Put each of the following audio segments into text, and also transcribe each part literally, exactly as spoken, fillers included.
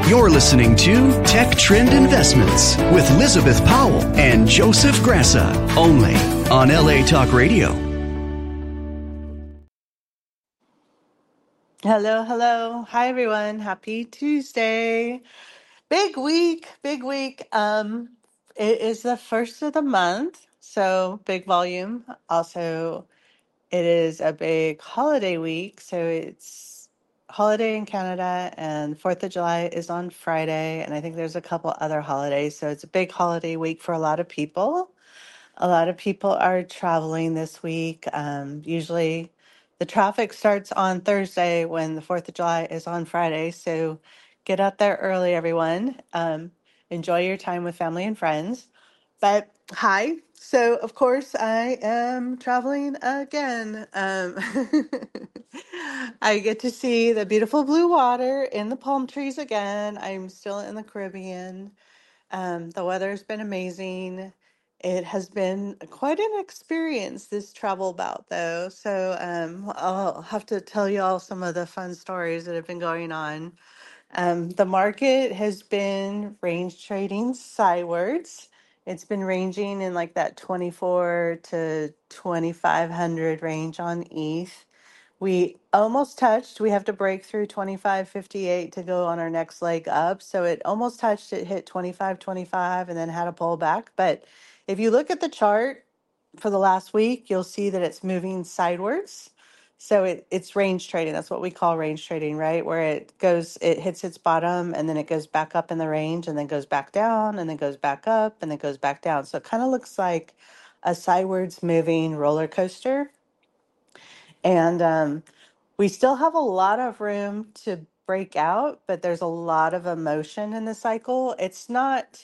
You're listening to Tech Trend Investments with Elizabeth Powell and Joseph Grassa, only on L A Talk Radio. Hello, hello. Hi, everyone. Happy Tuesday. Big week, big week. Um, it is the first of the month, so big volume. Also, it is a big holiday week, so it's holiday in Canada, and fourth of July is on Friday, and I think there's a couple other holidays, so it's a big holiday week for a lot of people. A lot of people are traveling this week. Um, usually, the traffic starts on Thursday when the fourth of July is on Friday. So get out there early, everyone. Um, enjoy your time with family and friends. But hi. So, of course, I am traveling again. Um, I get to see the beautiful blue water in the palm trees again. I'm still in the Caribbean. Um, the weather's been amazing. It has been quite an experience, this travel bout, though. So um, I'll have to tell you all some of the fun stories that have been going on. Um, the market has been range trading sidewards. It's been ranging in like that twenty-four to twenty-five hundred range on E T H. We almost touched. We have to break through twenty-five fifty-eight to go on our next leg up. So it almost touched. It hit twenty-five twenty-five and then had a pullback. But if you look at the chart for the last week, you'll see that it's moving sidewards. So it, it's range trading. That's what we call range trading, right? Where it goes, it hits its bottom and then it goes back up in the range and then goes back down and then goes back up and then goes back down. So it kind of looks like a sidewards moving roller coaster. And um, we still have a lot of room to break out, but there's a lot of emotion in the cycle. It's not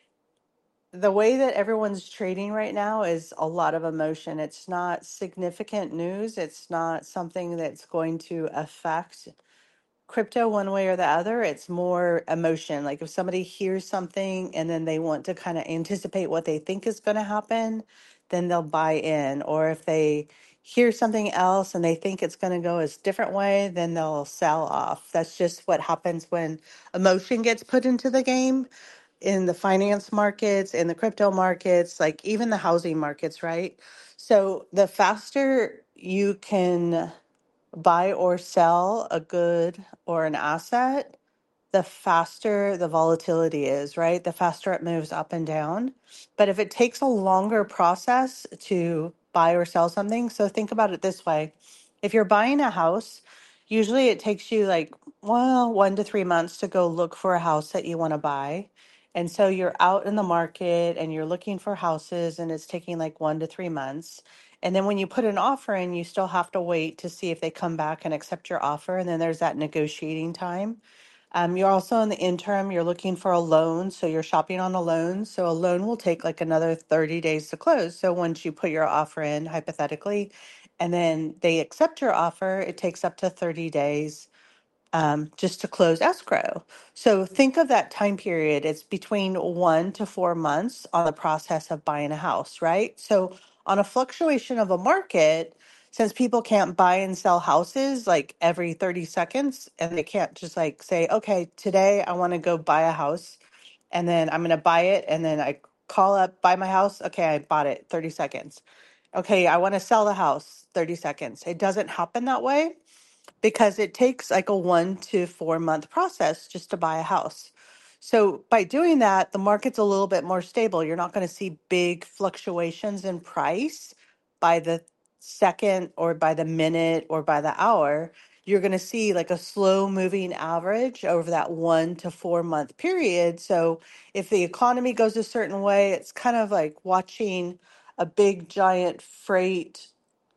the way that everyone's trading right now is a lot of emotion. It's not significant news. It's not something that's going to affect crypto one way or the other. It's more emotion. Like if somebody hears something and then they want to kind of anticipate what they think is going to happen, then they'll buy in. Or if they hear something else and they think it's going to go a different way, then they'll sell off. That's just what happens when emotion gets put into the game in the finance markets, in the crypto markets, like even the housing markets, right? So the faster you can buy or sell a good or an asset, the faster the volatility is, right? The faster it moves up and down. But if it takes a longer process to buy or sell something, so think about it this way. If you're buying a house, usually it takes you like, well, one to three months to go look for a house that you want to buy. And so you're out in the market and you're looking for houses and it's taking like one to three months. And then when you put an offer in, you still have to wait to see if they come back and accept your offer. And then there's that negotiating time. Um, you're also in the interim, you're looking for a loan, so you're shopping on a loan. So a loan will take like another thirty days to close. So once you put your offer in, hypothetically, and then they accept your offer, it takes up to thirty days um, just to close escrow. So think of that time period. It's between one to four months on the process of buying a house, right? So on a fluctuation of a market, since people can't buy and sell houses like every thirty seconds, and they can't just like say, okay, today I want to go buy a house and then I'm going to buy it. And then I call up, buy my house. Okay, I bought it, thirty seconds. Okay, I want to sell the house, thirty seconds. It doesn't happen that way because it takes like a one to four month process just to buy a house. So by doing that, the market's a little bit more stable. You're not going to see big fluctuations in price by the second or by the minute or by the hour. You're going to see like a slow moving average over that one to four month period. So if the economy goes a certain way, it's kind of like watching a big giant freight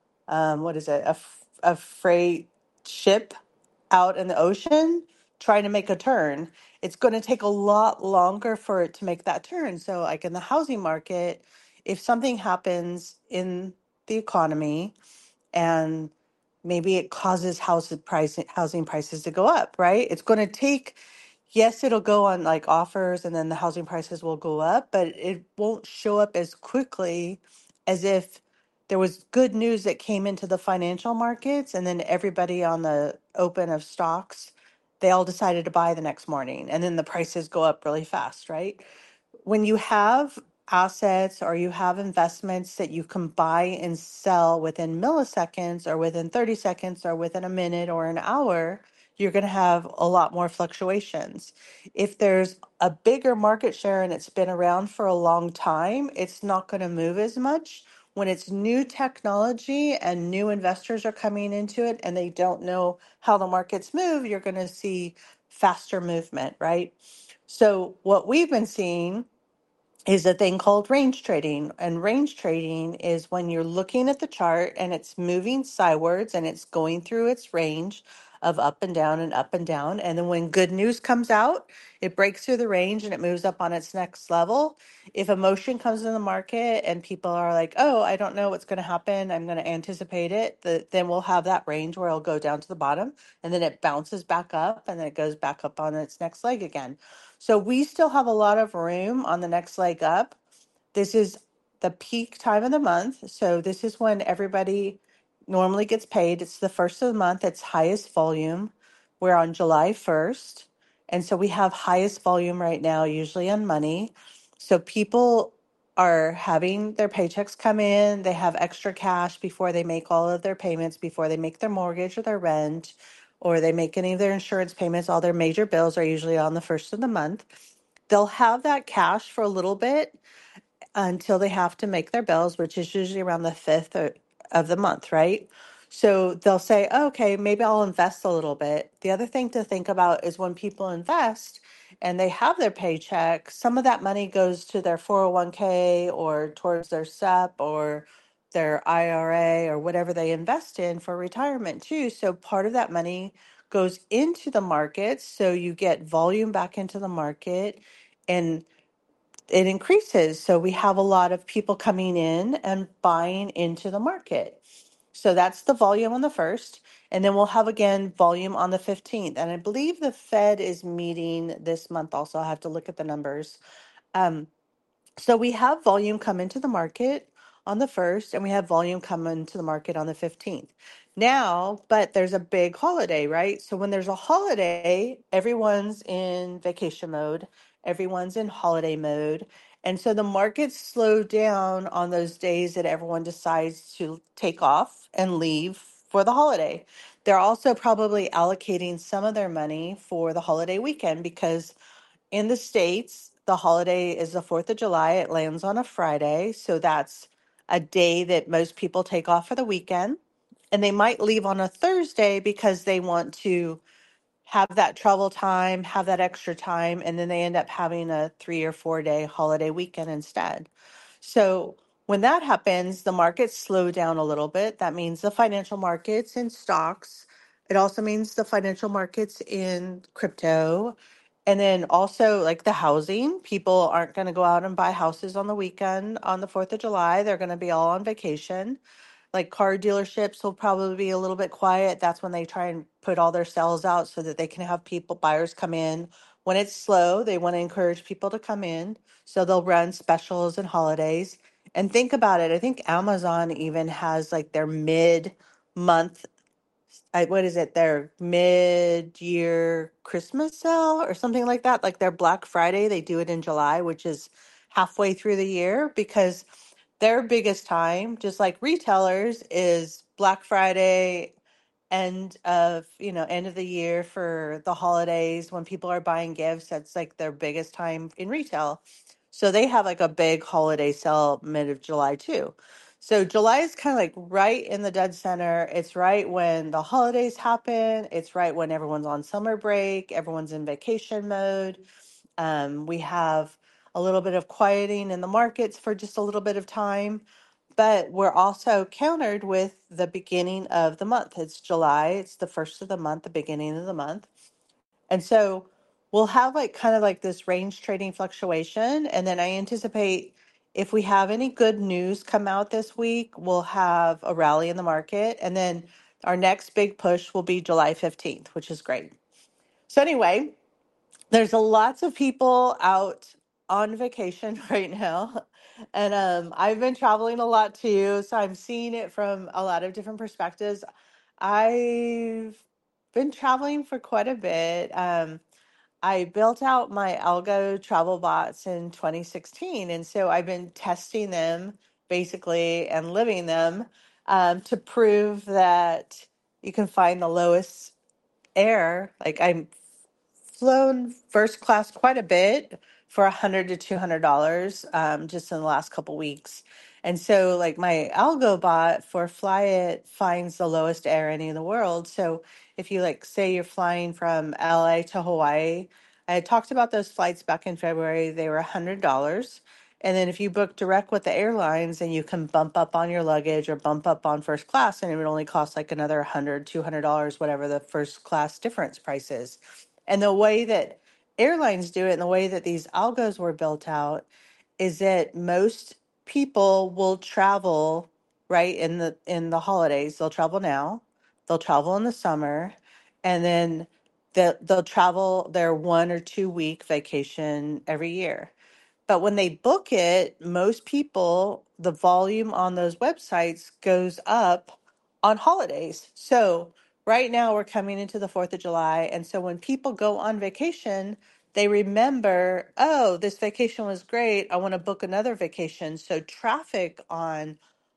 um, what is it, a, f- a freight ship out in the ocean trying to make a turn. It's going to take a lot longer for it to make that turn. So, like in the housing market, if something happens in the economy and maybe it causes house price housing prices to go up, right? It's going to take, yes, it'll go on like offers and then the housing prices will go up, but it won't show up as quickly as if there was good news that came into the financial markets and then everybody on the open of stocks they all decided to buy the next morning, and then the prices go up really fast, right? When you have assets or you have investments that you can buy and sell within milliseconds or within thirty seconds or within a minute or an hour, you're going to have a lot more fluctuations. If there's a bigger market share and it's been around for a long time, it's not going to move as much. When it's new technology and new investors are coming into it and they don't know how the markets move, you're going to see faster movement, right? So, what we've been seeing is a thing called range trading. And range trading is when you're looking at the chart and it's moving sidewards and it's going through its range of up and down and up and down. And then when good news comes out, it breaks through the range and it moves up on its next level. If emotion comes in the market and people are like, oh, I don't know what's going to happen, I'm going to anticipate it, the, then we'll have that range where it'll go down to the bottom and then it bounces back up and then it goes back up on its next leg again. So we still have a lot of room on the next leg up. This is the peak time of the month. So this is when everybody normally gets paid. It's the first of the month, it's highest volume. We're on July first. And so we have highest volume right now, usually on money. So people are having their paychecks come in, they have extra cash before they make all of their payments, before they make their mortgage or their rent, or they make any of their insurance payments. All their major bills are usually on the first of the month. They'll have that cash for a little bit until they have to make their bills, which is usually around the fifth o- of the month, right? So they'll say, oh, okay, maybe I'll invest a little bit. The other thing to think about is when people invest and they have their paycheck, some of that money goes to their four oh one k or towards their S E P or their I R A or whatever they invest in for retirement too. So part of that money goes into the market. So you get volume back into the market. And it increases. So we have a lot of people coming in and buying into the market. So that's the volume on the first. And then we'll have again volume on the fifteenth. And I believe the Fed is meeting this month also. I have to look at the numbers. Um, so we have volume come into the market on the first, and we have volume come into the market on the fifteenth. Now, but there's a big holiday, right? So when there's a holiday, everyone's in vacation mode, everyone's in holiday mode. And so the markets slow down on those days that everyone decides to take off and leave for the holiday. They're also probably allocating some of their money for the holiday weekend because in the States, the holiday is the fourth of July. It lands on a Friday. So that's a day that most people take off for the weekend. And they might leave on a Thursday because they want to have that travel time, have that extra time, and then they end up having a three or four day holiday weekend instead. So when that happens, the markets slow down a little bit. That means the financial markets in stocks. It also means the financial markets in crypto. And then also like the housing. People aren't going to go out and buy houses on the weekend on the fourth of July. They're going to be all on vacation. Like car dealerships will probably be a little bit quiet. That's when they try and put all their sales out so that they can have people, buyers come in. When it's slow, they want to encourage people to come in. So they'll run specials and holidays. And think about it. I think Amazon even has like their mid month, I, what is it, their mid year Christmas sale or something like that. Like their Black Friday, they do it in July, which is halfway through the year because their biggest time, just like retailers, is Black Friday, end of, you know, end of the year for the holidays when people are buying gifts. That's like their biggest time in retail. So they have like a big holiday sale mid of July too. So July is kind of like right in the dead center. It's right when the holidays happen. It's right when everyone's on summer break, everyone's in vacation mode. Um, we have a little bit of quieting in the markets for just a little bit of time, but we're also countered with the beginning of the month. It's July, it's the first of the month, the beginning of the month. And so we'll have like kind of like this range trading fluctuation. And then I anticipate if we have any good news come out this week, we'll have a rally in the market. And then our next big push will be July fifteenth, which is great. So, anyway, there's a lots of people out on vacation right now. And um, I've been traveling a lot too. So I'm seeing it from a lot of different perspectives. I've been traveling for quite a bit. Um, I built out my Algo travel bots in twenty sixteen. And so I've been testing them basically and living them um, to prove that you can find the lowest air. Like I'm flown first class quite a bit for a hundred to two hundred dollars um, just in the last couple weeks. And so, like my algo bot for Fly It finds the lowest air any in the world. So if you like say you're flying from L A to Hawaii, I had talked about those flights back in February. They were a hundred dollars. And then if you book direct with the airlines, then you can bump up on your luggage or bump up on first class, and it would only cost like another hundred, two hundred dollars, whatever the first class difference price is. And the way that airlines do it and the way that these algos were built out is that most people will travel right in the in the holidays. They'll travel now, they'll travel in the summer, and then they'll, they'll travel their one or two week vacation every year. But when they book it, most people, the volume on those websites goes up on holidays. So right now we're coming into the fourth of July. And so when people go on vacation, they remember, oh, this vacation was great. I want to book another vacation. So traffic on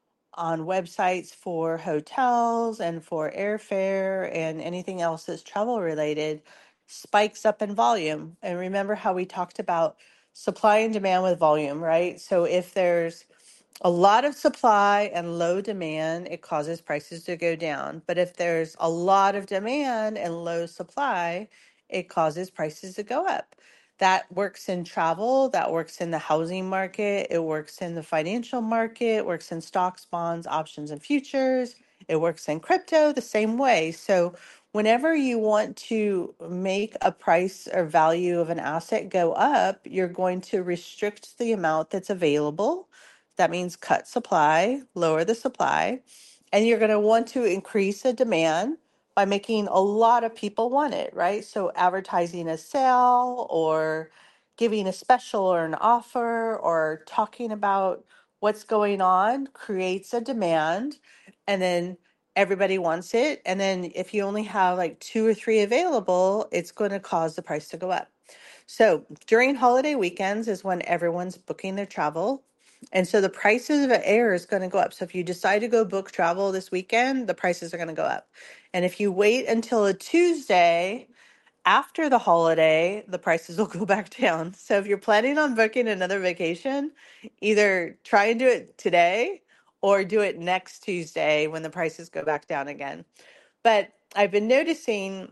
on websites for hotels and for airfare and anything else that's travel related spikes up in volume. And remember how we talked about supply and demand with volume, right? So if there's a lot of supply and low demand, it causes prices to go down. But if there's a lot of demand and low supply, it causes prices to go up. That works in travel, that works in the housing market, it works in the financial market, it works in stocks, bonds, options, and futures. It works in crypto the same way. So whenever you want to make a price or value of an asset go up, you're going to restrict the amount that's available. That means cut supply, lower the supply, and you're going to want to increase the demand by making a lot of people want it, right? So advertising a sale or giving a special or an offer or talking about what's going on creates a demand, and then everybody wants it. And then if you only have like two or three available, it's going to cause the price to go up. So during holiday weekends is when everyone's booking their travel. And so the prices of air is going to go up. So if you decide to go book travel this weekend, the prices are going to go up. And if you wait until a Tuesday after the holiday, the prices will go back down. So if you're planning on booking another vacation, either try and do it today or do it next Tuesday when the prices go back down again. But I've been noticing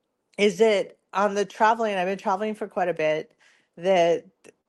is that on the traveling, I've been traveling for quite a bit, that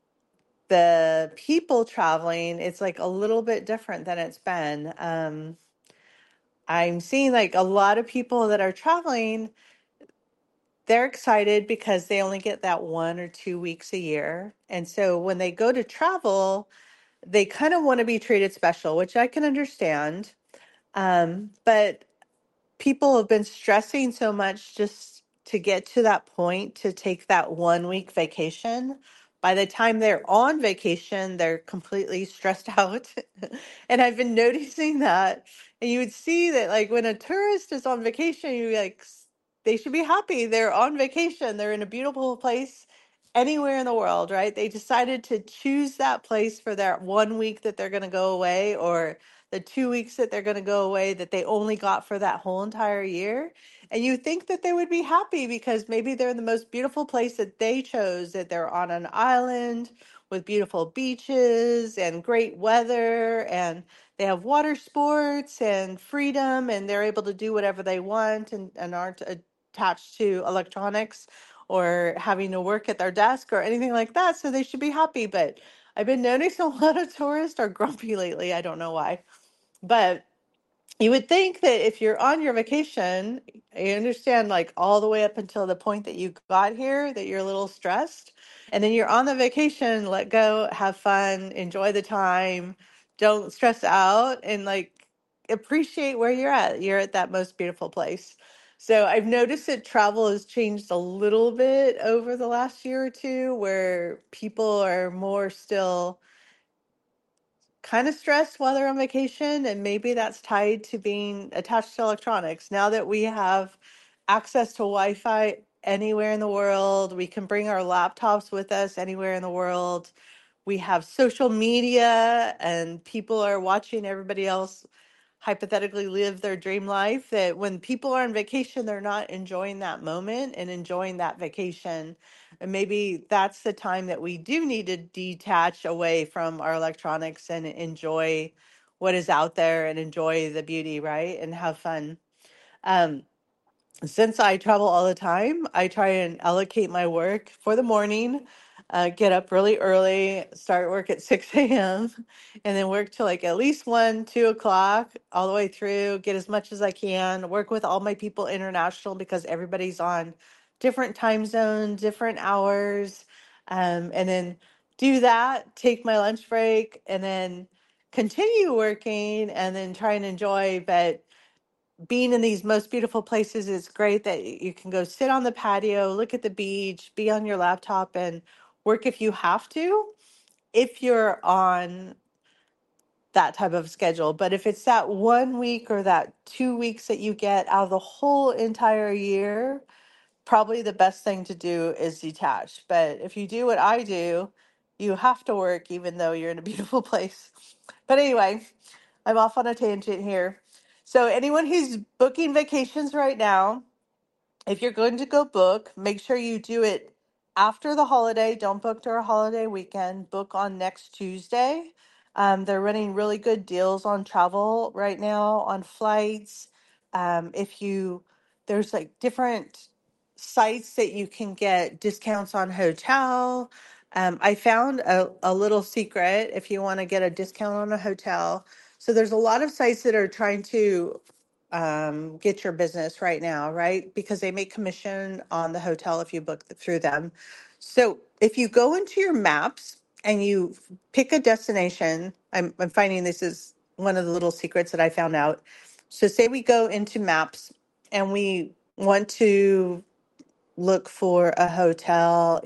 the people traveling, it's like a little bit different than it's been. Um, I'm seeing like a lot of people that are traveling, they're excited because they only get that one or two weeks a year. And so when they go to travel, they kind of want to be treated special, which I can understand. Um, but people have been stressing so much just to get to that point to take that one week vacation. By the time they're on vacation, they're completely stressed out. And I've been noticing that. And you would see that, like, when a tourist is on vacation, you like, s- they should be happy. They're on vacation, they're in a beautiful place anywhere in the world, right? They decided to choose that place for that one week that they're going to go away, or the two weeks that they're going to go away that they only got for that whole entire year. And you think that they would be happy because maybe they're in the most beautiful place that they chose, that they're on an island with beautiful beaches and great weather, and they have water sports and freedom, and they're able to do whatever they want, and, and aren't attached to electronics or having to work at their desk or anything like that. So they should be happy. But I've been noticing a lot of tourists are grumpy lately. I don't know why. But you would think that if you're on your vacation, I understand like all the way up until the point that you got here, that you're a little stressed. And then you're on the vacation, let go, have fun, enjoy the time, don't stress out, and like appreciate where you're at. You're at that most beautiful place. So I've noticed that travel has changed a little bit over the last year or two, where people are more still kind of stressed while they're on vacation, and maybe that's tied to being attached to electronics. Now that we have access to Wi-Fi anywhere in the world. We can bring our laptops with us anywhere in the world. We have social media, and people are watching everybody else hypothetically live their dream life. That when people are on vacation, they're not enjoying that moment and enjoying that vacation. And maybe that's the time that we do need to detach away from our electronics and enjoy what is out there and enjoy the beauty, right? And have fun. Um, since I travel all the time, I try and allocate my work for the morning, uh, get up really early, start work at six a m, and then work till like at least one, two o'clock, all the way through, get as much as I can, work with all my people international because everybody's on different time zones, different hours, um, and then do that, take my lunch break, and then continue working and then try and enjoy. But being in these most beautiful places is great that you can go sit on the patio, look at the beach, be on your laptop and work if you have to, if you're on that type of schedule. But if it's that one week or that two weeks that you get out of the whole entire year, probably the best thing to do is detach. But if you do what I do, you have to work even though you're in a beautiful place. But anyway, I'm off on a tangent here. So, anyone who's booking vacations right now, if you're going to go book, make sure you do it after the holiday. Don't book during a holiday weekend. Book on next Tuesday. Um, they're running really good deals on travel right now on flights. Um, if you, there's like different sites that you can get discounts on hotel. Um, I found a, a little secret if you want to get a discount on a hotel. So there's a lot of sites that are trying to um, get your business right now, right? Because they make commission on the hotel if you book th- through them. So if you go into your maps and you f- pick a destination, I'm, I'm finding this is one of the little secrets that I found out. So say we go into maps and we want to look for a hotel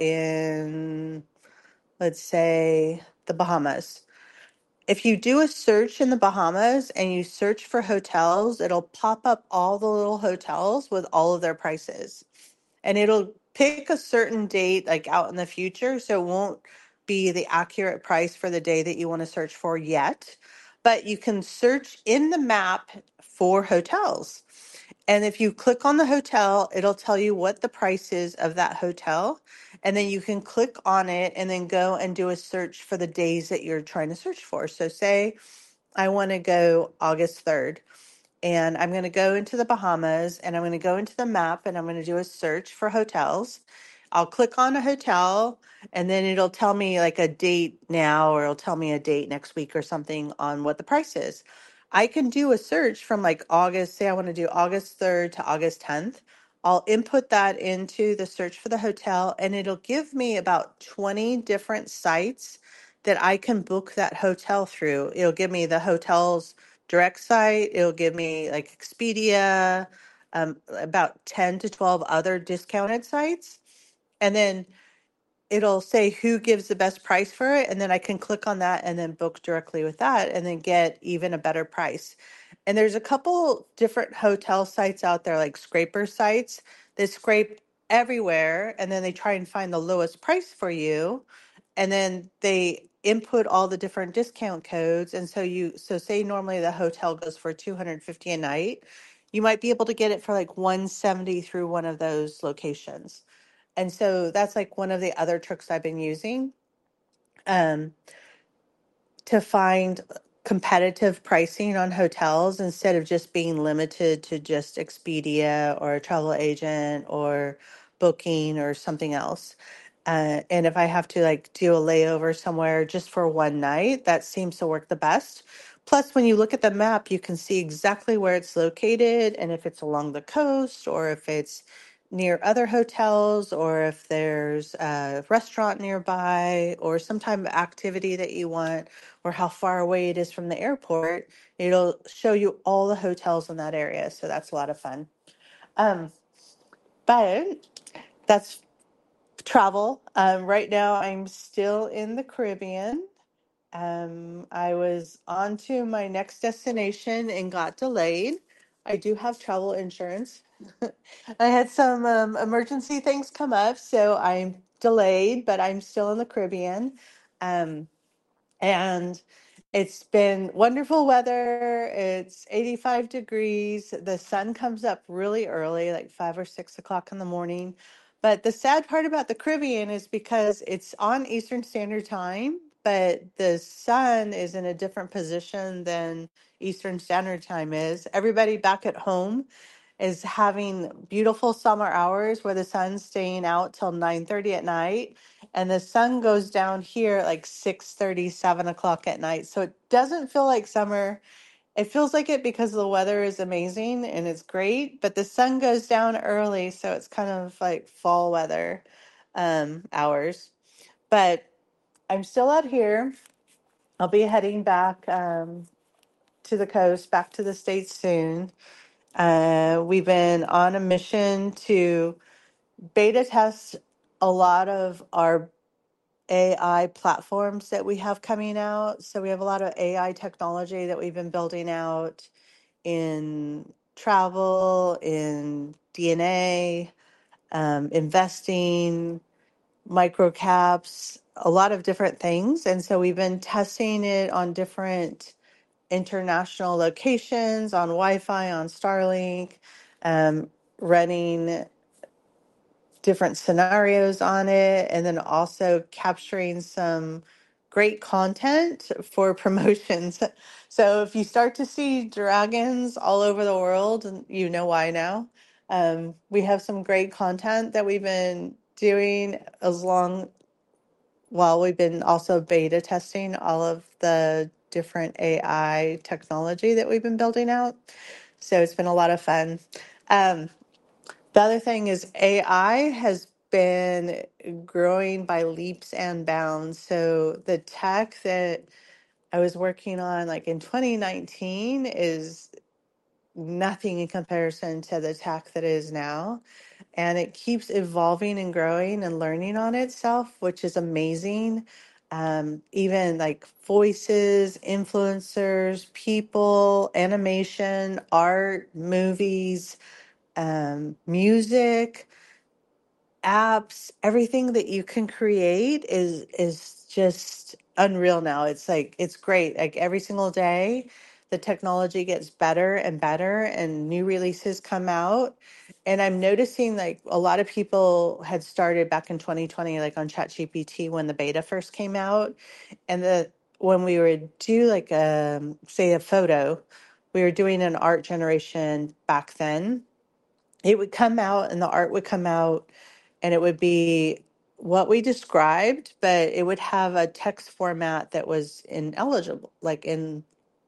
in, let's say, the Bahamas. If you do a search in the Bahamas and you search for hotels, it'll pop up all the little hotels with all of their prices. And it'll pick a certain date, like out in the future. So it won't be the accurate price for the day that you want to search for yet. But you can search in the map for hotels. And if you click on the hotel, it'll tell you what the price is of that hotel. And then you can click on it and then go and do a search for the days that you're trying to search for. So, say I want to go August third and I'm going to go into the Bahamas and I'm going to go into the map and I'm going to do a search for hotels. I'll click on a hotel and then it'll tell me like a date now or it'll tell me a date next week or something on what the price is. I can do a search from like August, say I want to do August third to August tenth. I'll input that into the search for the hotel and it'll give me about twenty different sites that I can book that hotel through. It'll give me the hotel's direct site. It'll give me like Expedia, um, about ten to twelve other discounted sites. And then it'll say who gives the best price for it. And then I can click on that and then book directly with that and then get even a better price. And there's a couple different hotel sites out there, like scraper sites that scrape everywhere. And then they try and find the lowest price for you and then they input all the different discount codes. And so you, so say normally the hotel goes for two hundred fifty a night, you might be able to get it for like one seventy through one of those locations. And so that's like one of the other tricks I've been using. Um, to find competitive pricing on hotels instead of just being limited to just Expedia or a travel agent or booking or something else. Uh, and if I have to like do a layover somewhere just for one night, that seems to work the best. Plus, when you look at the map, you can see exactly where it's located and if it's along the coast or if it's near other hotels or if there's a restaurant nearby or some type of activity that you want or how far away it is from the airport. It'll show you all the hotels in that area. So that's a lot of fun. Um, but that's travel. Um, right now, I'm still in the Caribbean. Um, I was on to my next destination and got delayed. I do have travel insurance. I had some um, emergency things come up, so I'm delayed, but I'm still in the Caribbean. Um, and it's been wonderful weather. It's eighty-five degrees. The sun comes up really early, like five or six o'clock in the morning. But the sad part about the Caribbean is because it's on Eastern Standard Time, but the sun is in a different position than Eastern Standard Time is. Everybody back at home is having beautiful summer hours where the sun's staying out till nine thirty at night, and the sun goes down here at like six thirty, seven o'clock at night. So it doesn't feel like summer. It feels like it because the weather is amazing and it's great, but the sun goes down early, so it's kind of like fall weather um, hours. But I'm still out here. I'll be heading back um, to the coast, back to the States soon. Uh, we've been on a mission to beta test a lot of our A I platforms that we have coming out. So we have a lot of A I technology that we've been building out in travel, in D N A, um, investing, microcaps, a lot of different things. And so we've been testing it on different international locations, on Wi-Fi, on Starlink, um, running different scenarios on it, and then also capturing some great content for promotions. So if you start to see dragons all over the world, and you know why now, um, we have some great content that we've been doing as long while we've been also beta testing all of the different A I technology that we've been building out. So it's been a lot of fun. Um, the other thing is A I has been growing by leaps and bounds. So the tech that I was working on like in twenty nineteen is nothing in comparison to the tech that is now. And it keeps evolving and growing and learning on itself, which is amazing. Um, even like voices, influencers, people, animation, art, movies, um, music, apps, everything that you can create is is just unreal now. It's like it's great. Like every single day, the technology gets better and better and new releases come out. And I'm noticing like a lot of people had started back in twenty twenty, like on ChatGPT when the beta first came out. And the when we would do like um say a photo, we were doing an art generation back then. It would come out and the art would come out and it would be what we described, but it would have a text format that was ineligible, like in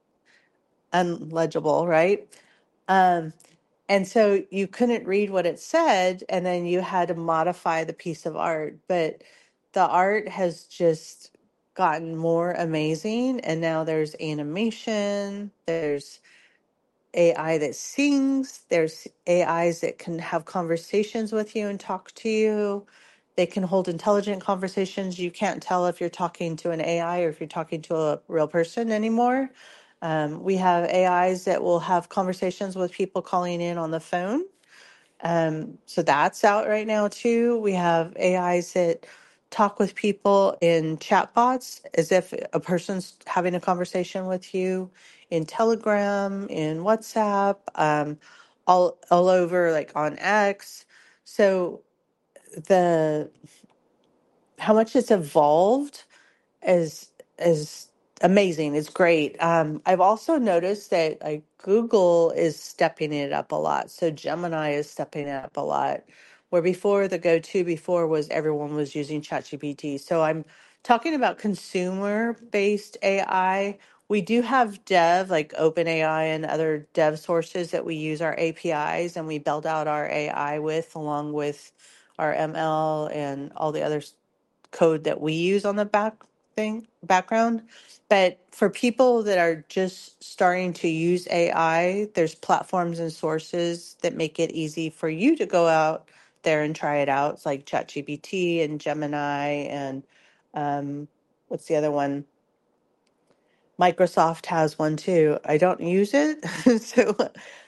unlegible, right? Um, and so you couldn't read what it said, and then you had to modify the piece of art. But the art has just gotten more amazing, and now there's animation, there's A I that sings. There's A Is that can have conversations with you and talk to you. They can hold intelligent conversations. You can't tell if you're talking to an A I or if you're talking to a real person anymore. Um, we have A Is that will have conversations with people calling in on the phone. Um, so that's out right now too. We have A Is that talk with people in chatbots as if a person's having a conversation with you in Telegram, in WhatsApp, um, all all over like on X. So the how much it's evolved is is amazing. It's great. Um, I've also noticed that like Google is stepping it up a lot. So Gemini is stepping it up a lot. Where before the go-to before was everyone was using ChatGPT. So I'm talking about consumer-based A I. We do have dev like OpenAI and other dev sources that we use our A P Is and we build out our A I with along with our M L and all the other code that we use on the back thing background. But for people that are just starting to use A I, there's platforms and sources that make it easy for you to go out there and try it out. It's like ChatGPT and Gemini and um, what's the other one? Microsoft has one too. I don't use it, so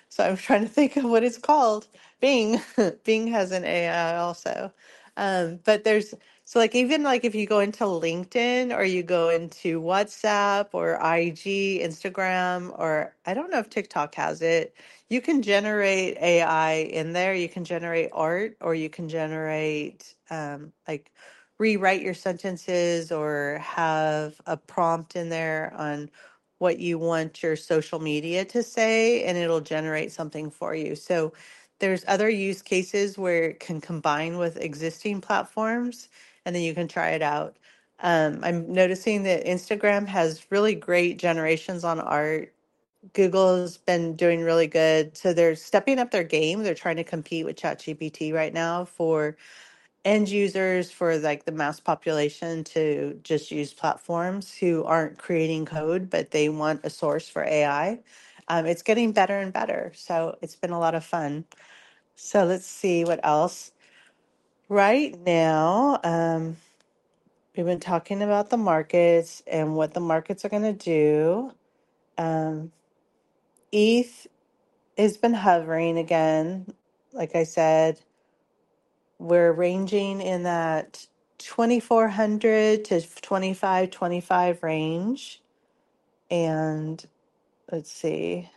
So I'm trying to think of what it's called. Bing. Bing has an A I also. Um, but there's so like even like if you go into LinkedIn or you go into WhatsApp or I G, Instagram, or I don't know if TikTok has it, you can generate A I in there. You can generate art or you can generate um, like rewrite your sentences or have a prompt in there on what you want your social media to say, and it'll generate something for you. So there's other use cases where it can combine with existing platforms, and then you can try it out. Um, I'm noticing that Instagram has really great generations on art. Google has been doing really good. So they're stepping up their game. They're trying to compete with ChatGPT right now for end users, for like the mass population to just use platforms who aren't creating code, but they want a source for A I. Um, it's getting better and better. So it's been a lot of fun. So let's see what else. Right now, um, we've been talking about the markets and what the markets are going to do. Um, E T H has been hovering again. Like I said, we're ranging in that twenty-four hundred to twenty-five twenty-five range. And let's see,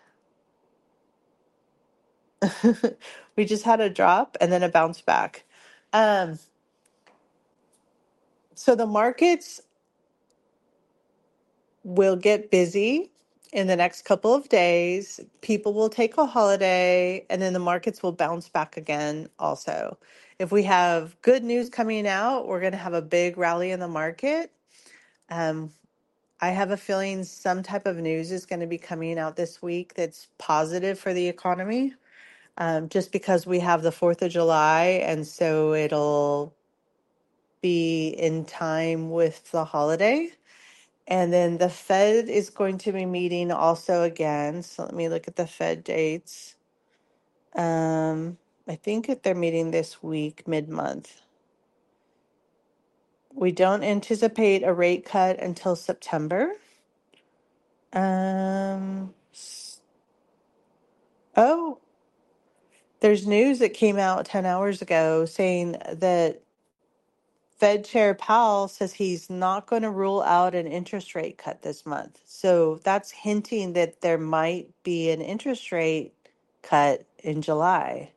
we just had a drop and then a bounce back. Um, so the markets will get busy in the next couple of days. People will take a holiday and then the markets will bounce back again also. If we have good news coming out, we're going to have a big rally in the market. Um, I have a feeling some type of news is going to be coming out this week that's positive for the economy, um, just because we have the fourth of July. And so it'll be in time with the holiday. And then the Fed is going to be meeting also again. So let me look at the Fed dates. Um, I think that they're meeting this week, mid month. We don't anticipate a rate cut until September. Um, s- oh, there's news that came out ten hours ago saying that Fed Chair Powell says he's not going to rule out an interest rate cut this month. So that's hinting that there might be an interest rate cut in July.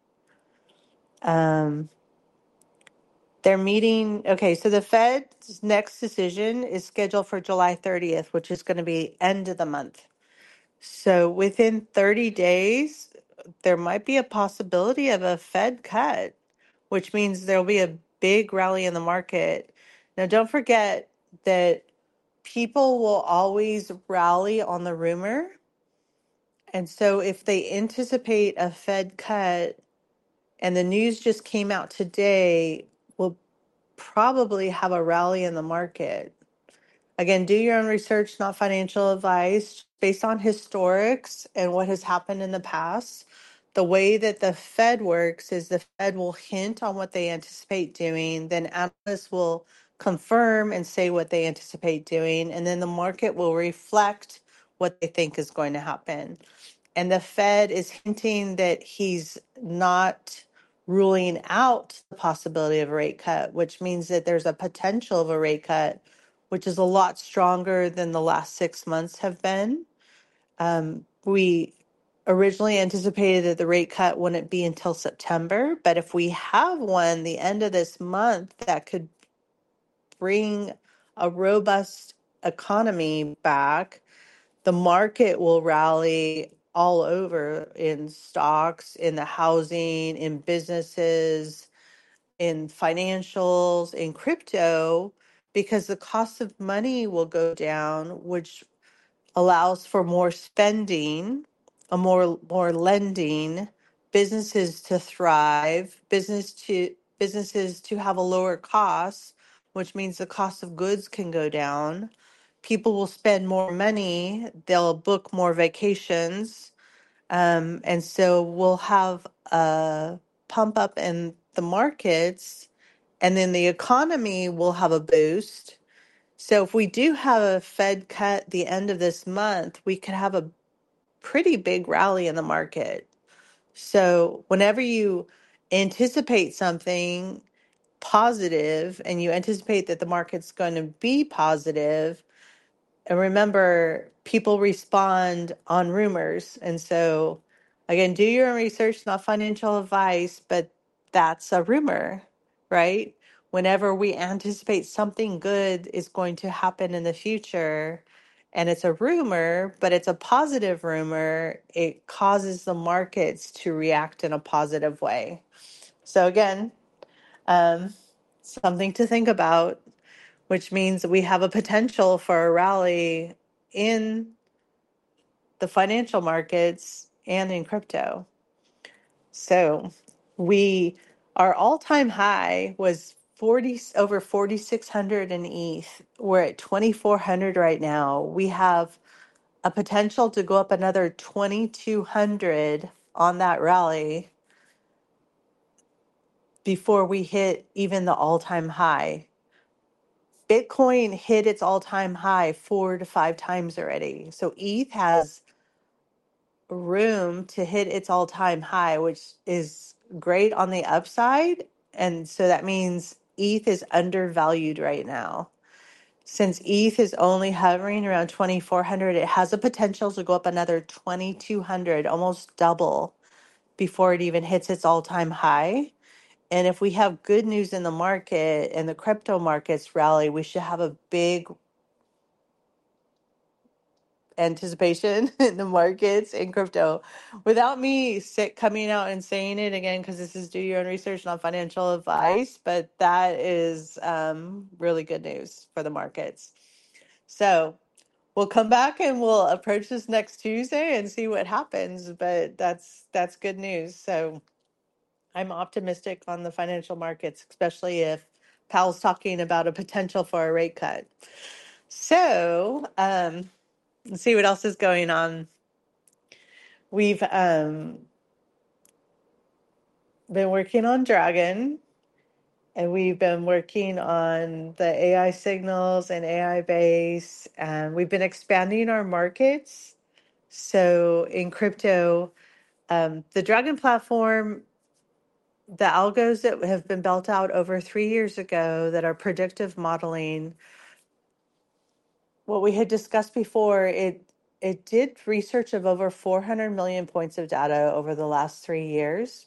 Um, they're meeting. Okay, so the Fed's next decision is scheduled for July thirtieth, which is going to be end of the month. So within thirty days, there might be a possibility of a Fed cut, which means there'll be a big rally in the market. Now, don't forget that people will always rally on the rumor. And so if they anticipate a Fed cut and the news just came out today, we'll probably have a rally in the market. Again, do your own research, not financial advice, based on historics and what has happened in the past. The way that the Fed works is the Fed will hint on what they anticipate doing, then analysts will confirm and say what they anticipate doing, and then the market will reflect what they think is going to happen. And the Fed is hinting that he's not ruling out the possibility of a rate cut, which means that there's a potential of a rate cut, which is a lot stronger than the last six months have been. Um, we originally anticipated that the rate cut wouldn't be until September, but if we have one the end of this month, that could bring a robust economy back. The market will rally all over in stocks, in the housing, in businesses, in financials, in crypto, because the cost of money will go down, which allows for more spending, a more more lending, businesses to thrive, business to businesses to have a lower cost, which means the cost of goods can go down. People will spend more money, they'll book more vacations, um, and so we'll have a pump up in the markets, and then the economy will have a boost. So if we do have a Fed cut the end of this month, we could have a pretty big rally in the market. So whenever you anticipate something positive and you anticipate that the market's going to be positive, and remember, people respond on rumors. And so, again, do your own research, not financial advice, but that's a rumor, right? Whenever we anticipate something good is going to happen in the future, and it's a rumor, but it's a positive rumor, it causes the markets to react in a positive way. So, again, um, something to think about, which means we have a potential for a rally in the financial markets and in crypto. So we our all-time high was forty over forty-six hundred in E T H. We're at twenty-four hundred right now. We have a potential to go up another twenty-two hundred on that rally before we hit even the all-time high. Bitcoin hit its all-time high four to five times already. So E T H has room to hit its all-time high, which is great on the upside. And so that means E T H is undervalued right now. Since E T H is only hovering around twenty-four hundred, it has a potential to go up another twenty-two hundred, almost double before it even hits its all-time high. And if we have good news in the market and the crypto markets rally, we should have a big anticipation in the markets in crypto without me sit, coming out and saying it again, because this is do your own research, not financial advice, but that is um, really good news for the markets. So we'll come back and we'll approach this next Tuesday and see what happens, but that's that's good news. So I'm optimistic on the financial markets, especially if Powell's talking about a potential for a rate cut. So um, let's see what else is going on. We've um, been working on Dragon, and we've been working on the A I signals and A I base, and we've been expanding our markets. So in crypto, um, the Dragon platform, the algos that have been built out over three years ago that are predictive modeling, what we had discussed before, it it did research of over four hundred million points of data over the last three years,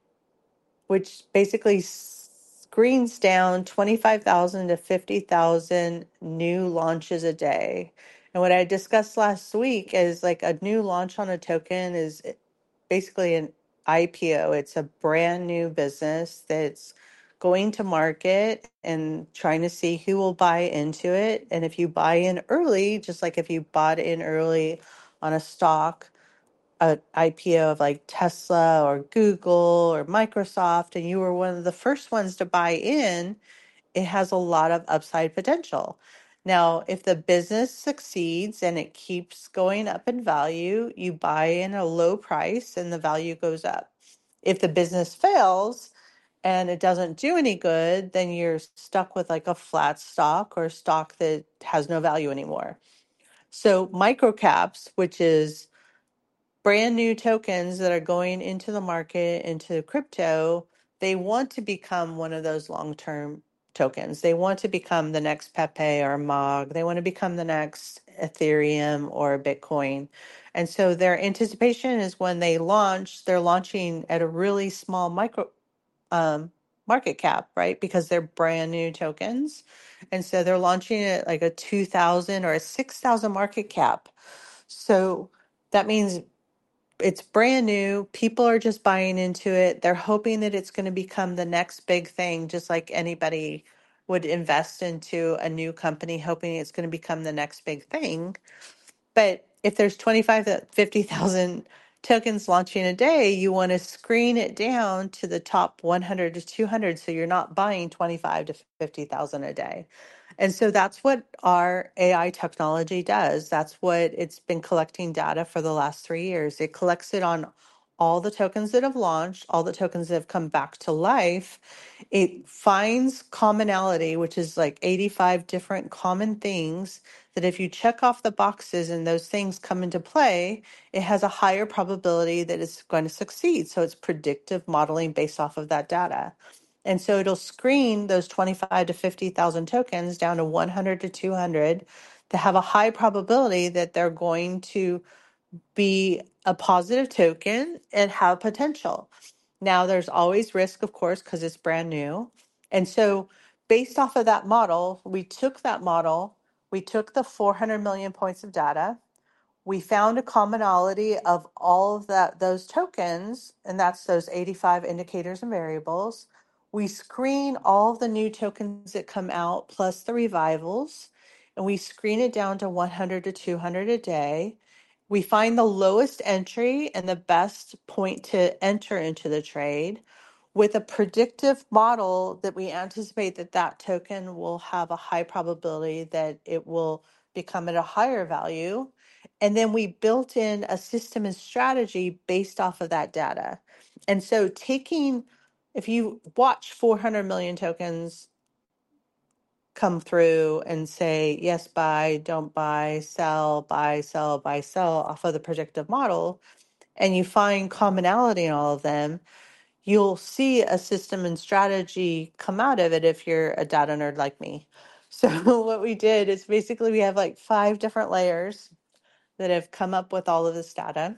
which basically screens down twenty-five thousand to fifty thousand new launches a day. And what I discussed last week is like a new launch on a token is basically an I P O. It's a brand new business that's going to market and trying to see who will buy into it. And if you buy in early, just like if you bought in early on a stock, an I P O of like Tesla or Google or Microsoft, and you were one of the first ones to buy in, it has a lot of upside potential. Now, if the business succeeds and it keeps going up in value, you buy in a low price and the value goes up. If the business fails and it doesn't do any good, then you're stuck with like a flat stock or a stock that has no value anymore. So, microcaps, which is brand new tokens that are going into the market, into crypto, they want to become one of those long-term tokens. They want to become the next Pepe or M O G. They want to become the next Ethereum or Bitcoin. And so their anticipation is when they launch, they're launching at a really small micro um, market cap, right? Because they're brand new tokens. And so they're launching at like a two thousand or a six thousand market cap. So that means it's brand new. People are just buying into it. They're hoping that it's going to become the next big thing, just like anybody would invest into a new company, hoping it's going to become the next big thing. But if there's twenty-five to fifty thousand tokens launching a day, you want to screen it down to the top one hundred to two hundred so you're not buying twenty-five to fifty thousand a day. And so that's what our A I technology does. That's what it's been collecting data for the last three years. It collects it on all the tokens that have launched, all the tokens that have come back to life. It finds commonality, which is like eighty-five different common things that if you check off the boxes and those things come into play, it has a higher probability that it's going to succeed. So it's predictive modeling based off of that data. And so it'll screen those twenty-five to fifty thousand tokens down to one hundred to two hundred to have a high probability that they're going to be a positive token and have potential. Now, there's always risk, of course, because it's brand new. And so, based off of that model, we took that model, we took the four hundred million points of data, we found a commonality of all of that those tokens, and that's those eighty-five indicators and variables. We screen all of the new tokens that come out plus the revivals, and we screen it down to one hundred to two hundred a day. We find the lowest entry and the best point to enter into the trade with a predictive model that we anticipate that that token will have a high probability that it will become at a higher value. And then we built in a system and strategy based off of that data. And so taking, if you watch four hundred million tokens come through and say, yes, buy, don't buy, sell, buy, sell, buy, sell off of the predictive model, and you find commonality in all of them, you'll see a system and strategy come out of it if you're a data nerd like me. So what we did is basically we have like five different layers that have come up with all of this data.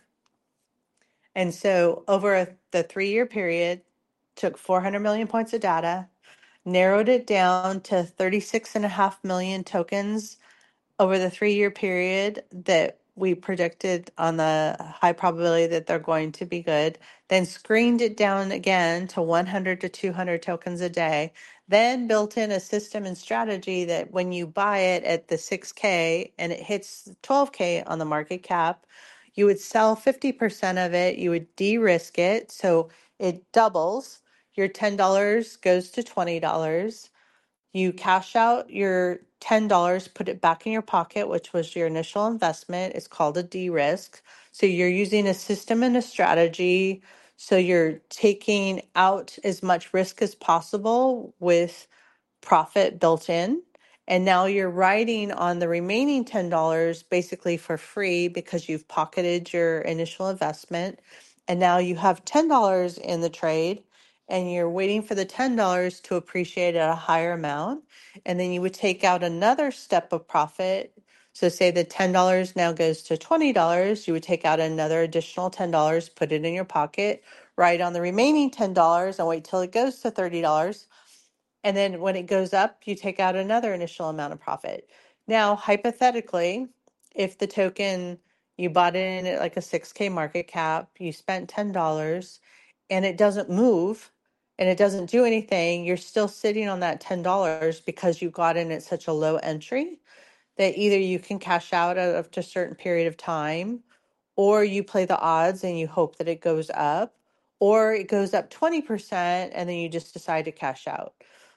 And so over a, the three-year period, took four hundred million points of data, narrowed it down to thirty-six and a half million tokens over the three-year period that we predicted on the high probability that they're going to be good, then screened it down again to one hundred to two hundred tokens a day, then built in a system and strategy that when you buy it at the six K and it hits twelve K on the market cap, you would sell fifty percent of it, you would de-risk it, so it doubles. Your ten dollars goes to twenty dollars. You cash out your ten dollars, put it back in your pocket, which was your initial investment. It's called a de-risk. So you're using a system and a strategy. So you're taking out as much risk as possible with profit built in. And now you're riding on the remaining ten dollars basically for free because you've pocketed your initial investment. And now you have ten dollars in the trade and you're waiting for the ten dollars to appreciate at a higher amount. And then you would take out another step of profit. So say the ten dollars now goes to twenty dollars, you would take out another additional ten dollars, put it in your pocket, ride on the remaining ten dollars and wait till it goes to thirty dollars. And then when it goes up, you take out another initial amount of profit. Now, hypothetically, if the token you bought it in at like a six K market cap, you spent ten dollars and it doesn't move and it doesn't do anything, you're still sitting on that ten dollars because you got in at such a low entry that either you can cash out after a certain period of time, or you play the odds and you hope that it goes up, or it goes up twenty percent and then you just decide to cash out.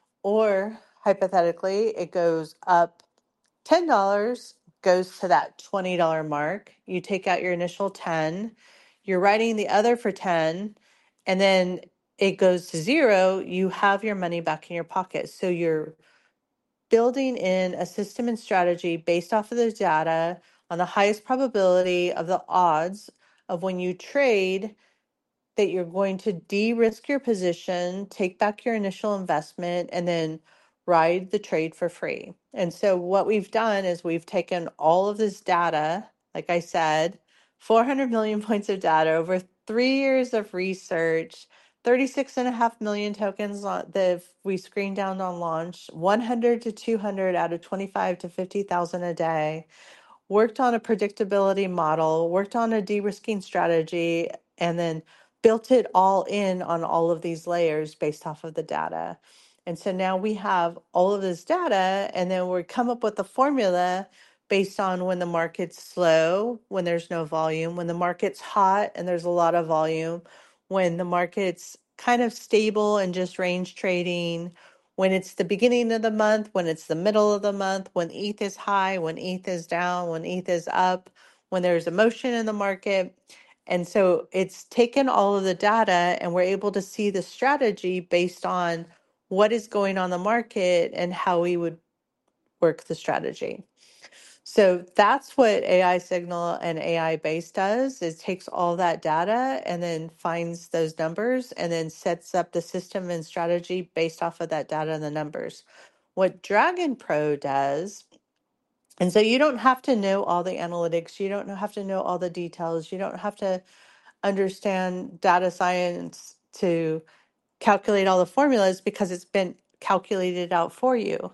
Or hypothetically, it goes up ten dollars, goes to that twenty dollars mark. You take out your initial ten, you're writing the other for ten, and then it goes to zero. You have your money back in your pocket. So you're building in a system and strategy based off of the data on the highest probability of the odds of when you trade that you're going to de-risk your position, take back your initial investment, and then ride the trade for free. And so what we've done is we've taken all of this data, like I said, four hundred million points of data over three years of research, thirty-six and a half million tokens on- that we screened down on launch, one hundred to two hundred out of twenty-five to fifty thousand a day, worked on a predictability model, worked on a de-risking strategy, and then built it all in on all of these layers based off of the data. And so now we have all of this data, and then we come up with a formula based on when the market's slow, when there's no volume, when the market's hot and there's a lot of volume, when the market's kind of stable and just range trading, when it's the beginning of the month, when it's the middle of the month, when E T H is high, when E T H is down, when E T H is up, when there's emotion in the market. And so it's taken all of the data and we're able to see the strategy based on what is going on the market and how we would work the strategy. So that's what A I Signal and A I Base does, is takes all that data and then finds those numbers and then sets up the system and strategy based off of that data and the numbers. What Dragon Pro does, and so you don't have to know all the analytics, you don't have to know all the details, you don't have to understand data science to calculate all the formulas because it's been calculated out for you.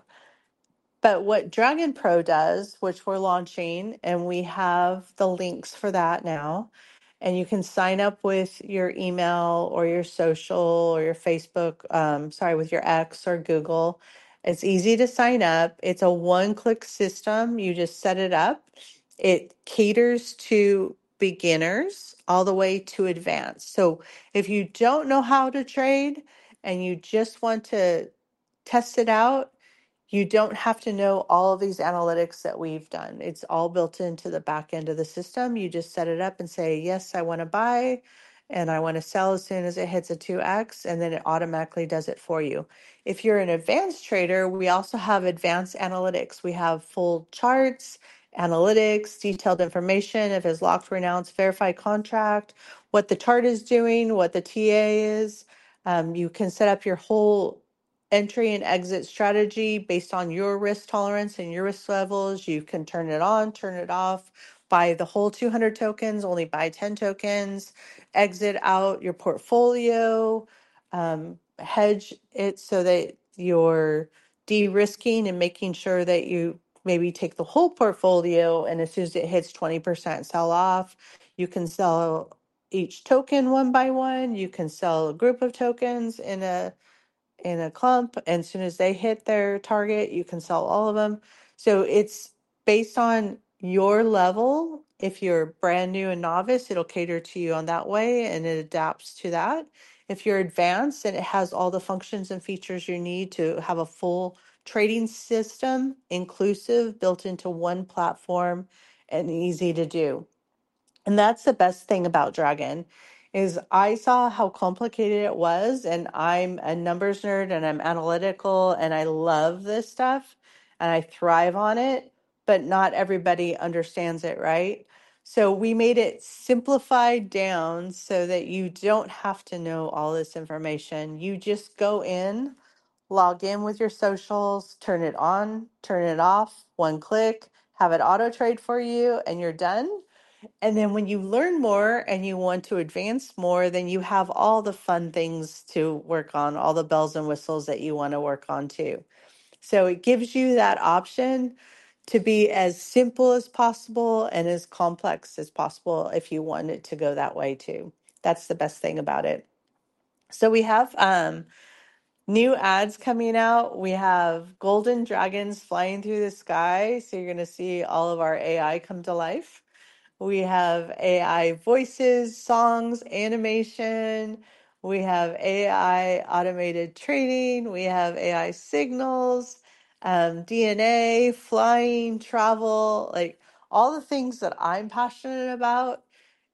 But what Dragon Pro does, which we're launching, and we have the links for that now, and you can sign up with your email or your social or your Facebook, um, sorry, with your X or Google. It's easy to sign up. It's a one click system. You just set it up. It caters to beginners all the way to advanced. So if you don't know how to trade and you just want to test it out, you don't have to know all of these analytics that we've done. It's all built into the back end of the system. You just set it up and say, yes, I want to buy and I want to sell as soon as it hits a two X, and then it automatically does it for you. If you're an advanced trader, we also have advanced analytics. We have full charts, analytics, detailed information if it's locked, renounced, verified contract, what the chart is doing, what the T A is. Um, you can set up your whole entry and exit strategy based on your risk tolerance and your risk levels. You can turn it on, turn it off, buy the whole two hundred tokens, only buy ten tokens, exit out your portfolio, um, hedge it so that you're de-risking and making sure that you maybe take the whole portfolio and as soon as it hits twenty percent sell off. You can sell each token one by one. You can sell a group of tokens in a in a clump, and as soon as they hit their target, you can sell all of them. So it's based on your level. If you're brand new and novice, it'll cater to you on that way and it adapts to that. If you're advanced and it has all the functions and features you need to have a full trading system, inclusive, built into one platform and easy to do. And that's the best thing about Dragon is I saw how complicated it was, and I'm a numbers nerd and I'm analytical and I love this stuff and I thrive on it, but not everybody understands it, right? So we made it simplified down so that you don't have to know all this information. You just go in, log in with your socials, turn it on, turn it off, one click, have it auto trade for you, and you're done. And then when you learn more and you want to advance more, then you have all the fun things to work on, all the bells and whistles that you want to work on too. So it gives you that option to be as simple as possible and as complex as possible if you want it to go that way too. That's the best thing about it. So we have um, new ads coming out. We have golden dragons flying through the sky. So you're going to see all of our A I come to life. We have A I voices, songs, animation. We have A I automated trading. We have A I signals, um, D N A, flying, travel, like all the things that I'm passionate about.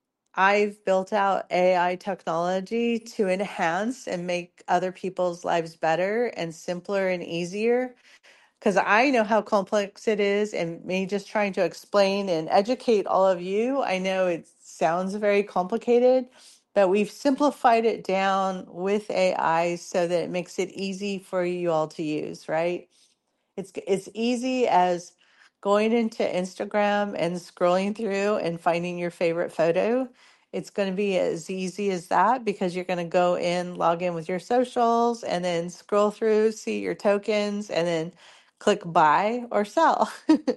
I've built out A I technology to enhance and make other people's lives better and simpler and easier because I know how complex it is, and me just trying to explain and educate all of you, I know it sounds very complicated, but we've simplified it down with A I so that it makes it easy for you all to use, right? It's it's easy as going into Instagram and scrolling through and finding your favorite photo. It's going to be as easy as that because you're going to go in, log in with your socials, and then scroll through, see your tokens, and then click buy or sell.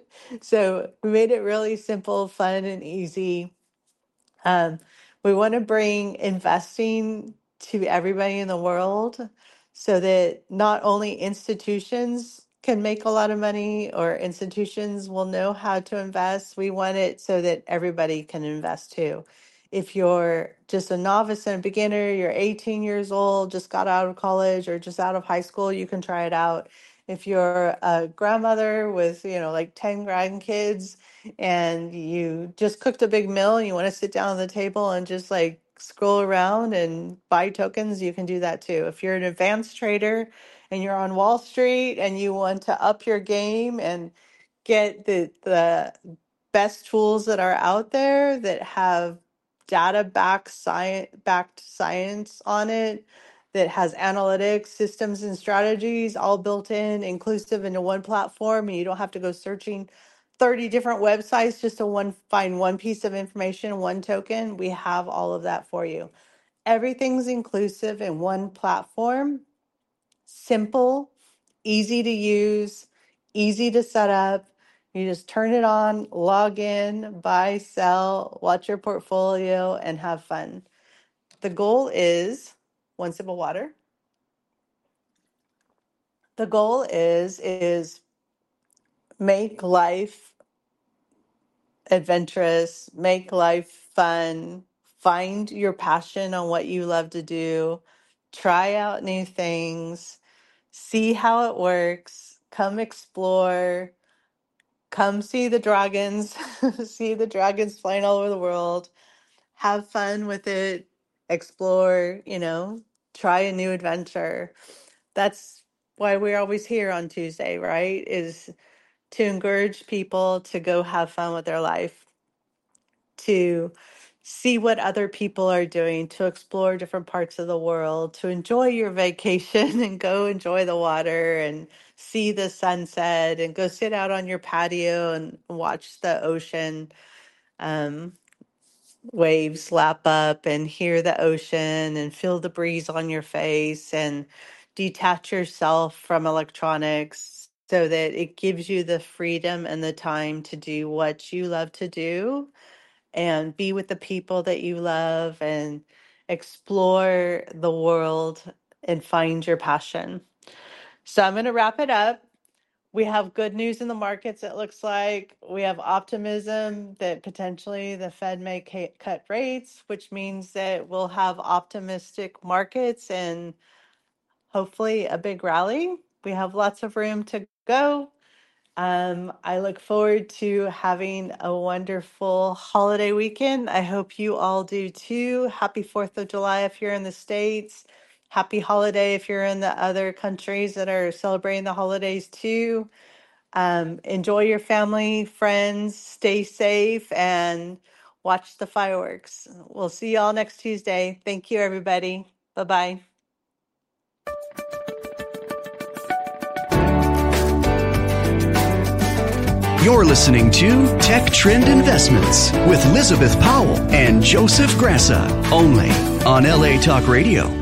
So we made it really simple, fun, and easy. Um, we want to bring investing to everybody in the world so that not only institutions can make a lot of money or institutions will know how to invest. We want it so that everybody can invest too. If you're just a novice and a beginner, you're eighteen years old, just got out of college or just out of high school, you can try it out. If you're a grandmother with, you know, like ten grandkids and you just cooked a big meal and you want to sit down at the table and just like scroll around and buy tokens, you can do that too. If you're an advanced trader and you're on Wall Street and you want to up your game and get the the best tools that are out there that have data backed science backed science on it, that has analytics, systems, and strategies all built in, inclusive into one platform, and you don't have to go searching thirty different websites just to one find one piece of information, one token. We have all of that for you. Everything's inclusive in one platform, simple, easy to use, easy to set up. You just turn it on, log in, buy, sell, watch your portfolio, and have fun. The goal is one sip of water. The goal is is make life adventurous, make life fun, find your passion on what you love to do, try out new things, see how it works, come explore, come see the dragons, see the dragons flying all over the world, have fun with it, explore, you know, try a new adventure. That's why we're always here on Tuesday, right? Is to encourage people to go have fun with their life, to see what other people are doing, to explore different parts of the world, to enjoy your vacation and go enjoy the water and see the sunset and go sit out on your patio and watch the ocean um, waves lap up and hear the ocean and feel the breeze on your face and detach yourself from electronics so that it gives you the freedom and the time to do what you love to do and be with the people that you love and explore the world and find your passion. So I'm going to wrap it up. We have good news in the markets, it looks like. We have optimism that potentially the Fed may ca- cut rates, which means that we'll have optimistic markets and hopefully a big rally. We have lots of room to go. Um, I look forward to having a wonderful holiday weekend. I hope you all do too. Happy fourth of July if you're in the States. Happy holiday if you're in the other countries that are celebrating the holidays too. Um, enjoy your family, friends, stay safe, and watch the fireworks. We'll see you all next Tuesday. Thank you, everybody. Bye bye. You're listening to Tech Trend Investments with Elizabeth Powell and Joseph Grassa, only on L A Talk Radio.